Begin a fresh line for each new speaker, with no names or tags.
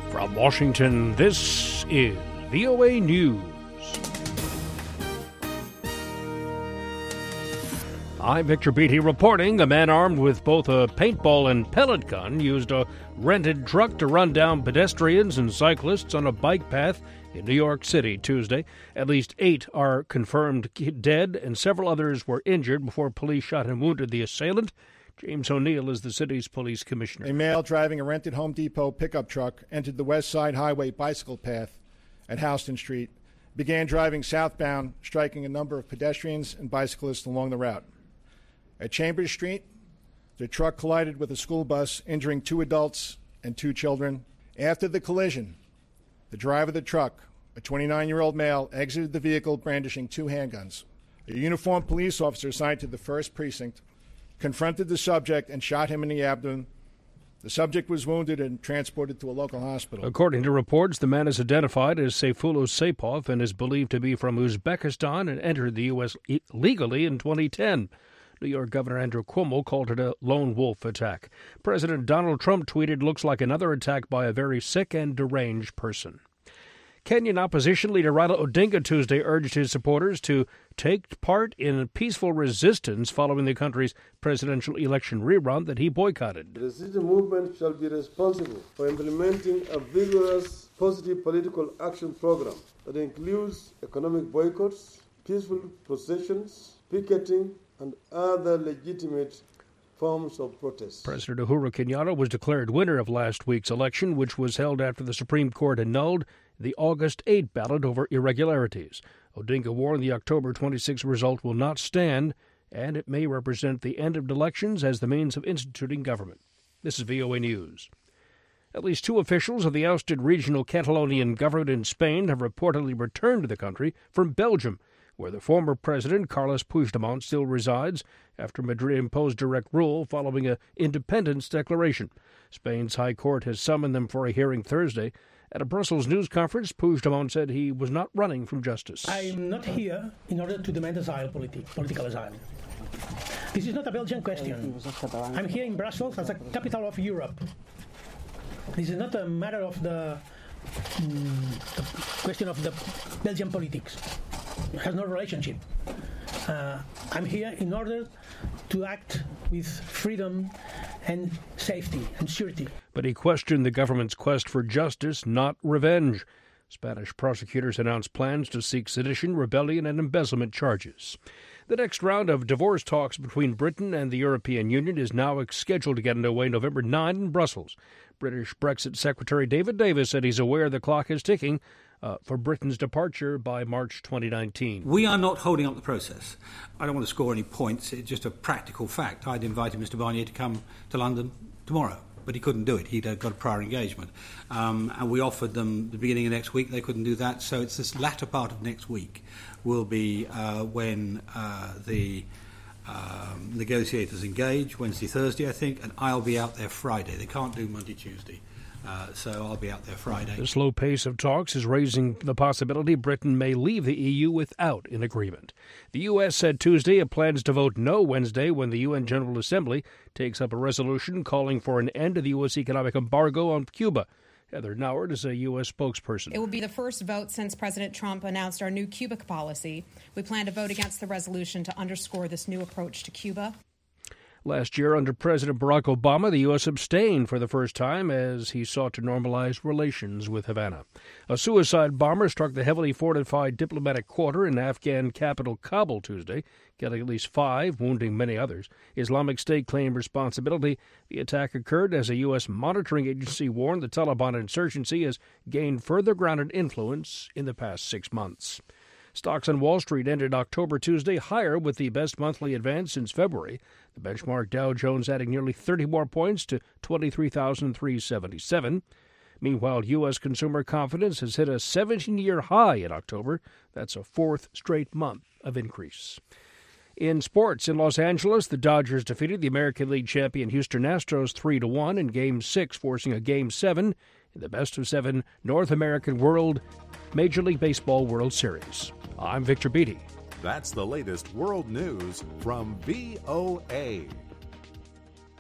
From Washington, this is VOA News. I'm Victor Beatty reporting. A man armed with both a paintball and pellet gun used a rented truck to run down pedestrians and cyclists on a bike path in New York City Tuesday. At least 8 are confirmed dead and several others were injured before police shot and wounded the assailant. James O'Neill is the city's police commissioner.
A male driving a rented Home Depot pickup truck entered the West Side Highway bicycle path at Houston Street, began driving southbound, striking a number of pedestrians and bicyclists along the route. At Chambers Street, the truck collided with a school bus, injuring 2 adults and 2 children. After the collision, the driver of the truck, a 29-year-old male, exited the vehicle brandishing 2 handguns. A uniformed police officer assigned to the 1st Precinct confronted the subject and shot him in the abdomen. The subject was wounded and transported to a local hospital.
According to reports, the man is identified as Sayfullo Saipov and is believed to be from Uzbekistan and entered the U.S. legally in 2010. New York Governor Andrew Cuomo called it a lone wolf attack. President Donald Trump tweeted, "Looks like another attack by a very sick and deranged person." Kenyan opposition leader Raila Odinga Tuesday urged his supporters to take part in peaceful resistance following the country's presidential election rerun that he boycotted.
The city movement shall be responsible for implementing a vigorous, positive political action program that includes economic boycotts, peaceful processions, picketing, and other legitimate forms of protest.
President Uhuru Kenyatta was declared winner of last week's election, which was held after the Supreme Court annulled the August 8 ballot over irregularities. Odinga warned the October 26 result will not stand, and it may represent the end of elections as the means of instituting government. This is VOA News. At least 2 officials of the ousted regional Catalonian government in Spain have reportedly returned to the country from Belgium, where the former president, Carles Puigdemont, still resides after Madrid imposed direct rule following an independence declaration. Spain's High Court has summoned them for a hearing Thursday. At a Brussels news conference, Puigdemont said he was not running from justice.
I'm not here in order to demand political asylum. This is not a Belgian question. I'm here in Brussels as the capital of Europe. This is not a matter of the question of the Belgian politics. It has no relationship. I'm here in order to act with freedom and safety and surety.
But he questioned the government's quest for justice, not revenge. Spanish prosecutors announced plans to seek sedition, rebellion, and embezzlement charges. The next round of divorce talks between Britain and the European Union is now scheduled to get underway November 9 in Brussels. British Brexit Secretary David Davis said he's aware the clock is ticking for Britain's departure by March 2019.
We are not holding up the process. I don't want to score any points. It's just a practical fact. I'd invited Mr Barnier to come to London tomorrow, but he couldn't do it. He'd got a prior engagement. And we offered them the beginning of next week. They couldn't do that. So it's this latter part of next week will be when the negotiators engage, Wednesday, Thursday, I think, and I'll be out there Friday. They can't do Monday, Tuesday. So I'll be out there Friday.
The slow pace of talks is raising the possibility Britain may leave the EU without an agreement. The U.S. said Tuesday it plans to vote no Wednesday when the UN General Assembly takes up a resolution calling for an end to the U.S. economic embargo on Cuba. Heather Nauert is a U.S. spokesperson.
It will be the first vote since President Trump announced our new Cuba policy. We plan to vote against the resolution to underscore this new approach to Cuba.
Last year, under President Barack Obama, the U.S. abstained for the first time as he sought to normalize relations with Havana. A suicide bomber struck the heavily fortified diplomatic quarter in Afghan capital Kabul Tuesday, killing at least 5, wounding many others. Islamic State claimed responsibility. The attack occurred as a U.S. monitoring agency warned the Taliban insurgency has gained further ground and influence in the past 6 months. Stocks on Wall Street ended October Tuesday higher with the best monthly advance since February. The benchmark Dow Jones adding nearly 30 more points to 23,377. Meanwhile, U.S. consumer confidence has hit a 17-year high in October. That's a 4th straight month of increase. In sports, in Los Angeles, the Dodgers defeated the American League champion Houston Astros 3-1 in Game 6, forcing a Game 7 in the best-of-7 North American Major League Baseball World Series. I'm Victor Beatty.
That's the latest world news from VOA.